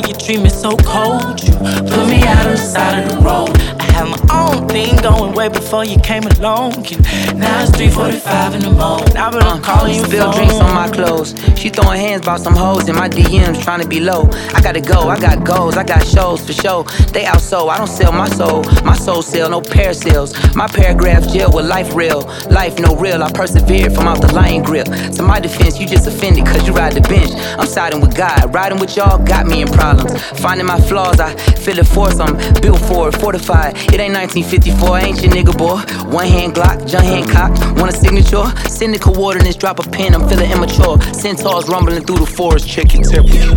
you treat me so cold. You put me out on the side of the road. I had my own thing going way before you came along. Now it's 3:45 in the morning. I've been calling you. Spill drinks on my clothes. She throwing hands about some hoes in my DMs, trying to be low. I gotta go, I got goals, I got shows for show. They outsold, I don't sell my soul. My soul sell, no pair sales. My paragraphs jail with life real. Life no real, I persevered from out the lion grip. To my defense, you just offended cause you ride the bench. I'm siding with God, riding with y'all got me in problems. Finding my flaws, I feel it force, I'm built for it, fortified. It ain't 1954, I ain't your nigga boy. One hand Glock, John Hancock, want a signature? Send the coordinates, drop a pen, I'm feeling immature. Centaurs rumbling through the forest, check your temperature.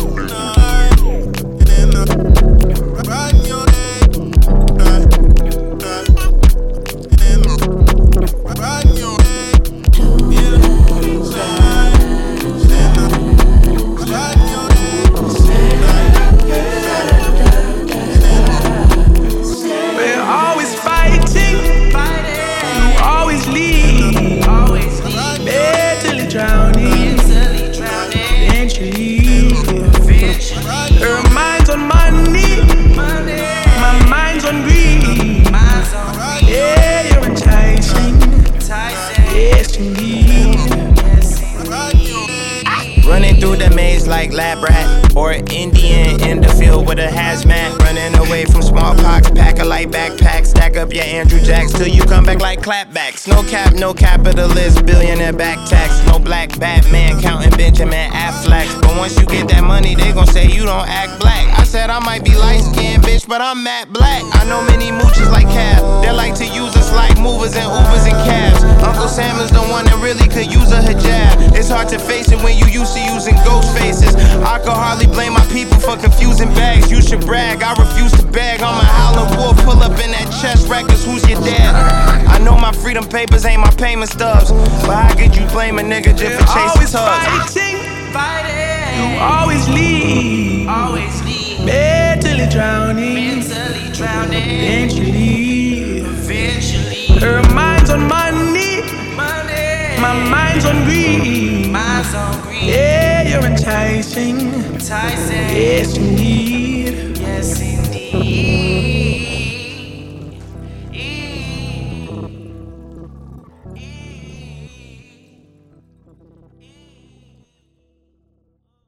Running through the maze like lab rat, or an Indian in the field with a hazmat. Running away from smallpox, pack a light backpack. Stack up your Andrew Jacks till you come back like clapbacks. No cap, no capitalist, billionaire back tax. No black Batman counting Benjamin Affleck. But once you get that money, they gon' say you don't act black. I said I might be light-skinned, bitch, but I'm matte black. I know many mooches like Cab. They like to use us like movers and Ubers and cabs. Uncle Sam is the one that really could use a hijab. It's hard to face it when you used to using ghost faces. I could hardly blame my people for confusing bags. You should brag, I refuse to bag. I'm a howling wolf, pull up in that chest records. Who's your dad? I know my freedom papers ain't my payment stubs, but how could you blame a nigga just for chasing tugs? You always leave, mentally drowning, eventually. Her mind's on money, my mind's on greed. Yeah, you're enticing. Yes, indeed.